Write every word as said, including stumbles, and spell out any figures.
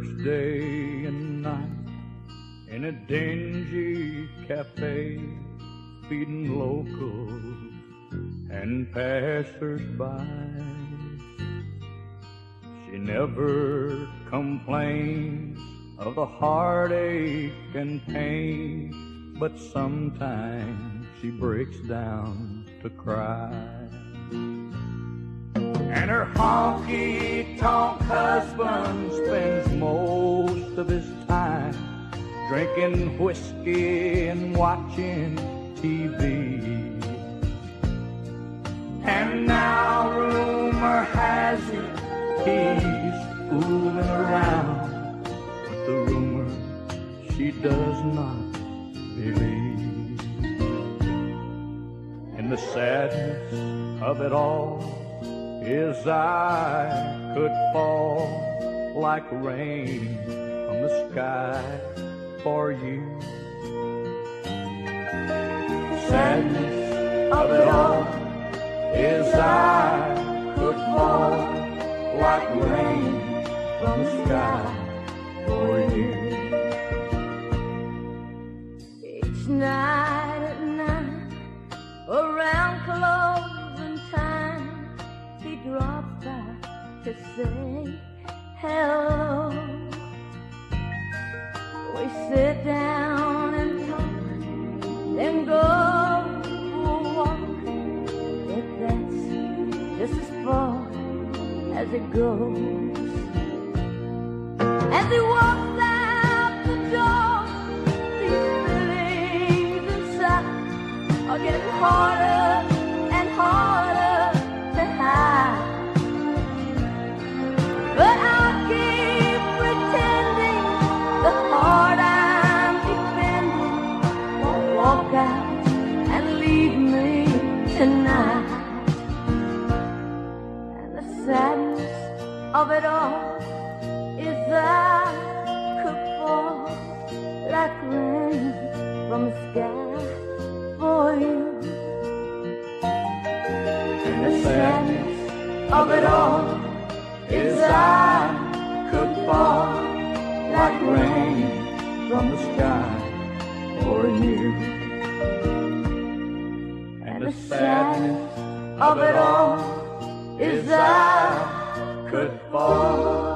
works day and night in a dingy cafe, feeding locals and passers-by. She never complains of the heartache and pain, but sometimes she breaks down to cry. And her honky-tonk husband spends most of his time drinking whiskey and watching T V. And now rumor has it he's fooling around with the rumor she does not believe. And the sadness of it all is I could fall like rain from the sky for you. Sadness of it all is I could fall like rain from the sky for you. Each night at night, around closing time, he drops by to say hello. We sit down and talk, then go for a walk. If that's just as far as it goes. As he walks out the door, these feelings inside are getting harder and harder to hide. But I'll keep pretending the heart I'm defending won't walk out and leave me tonight. And the sadness of it all is I could fall like rain from the sky for you. And the sadness of it all is I could fall like rain from the sky for you. And the sadness of it all is I could fall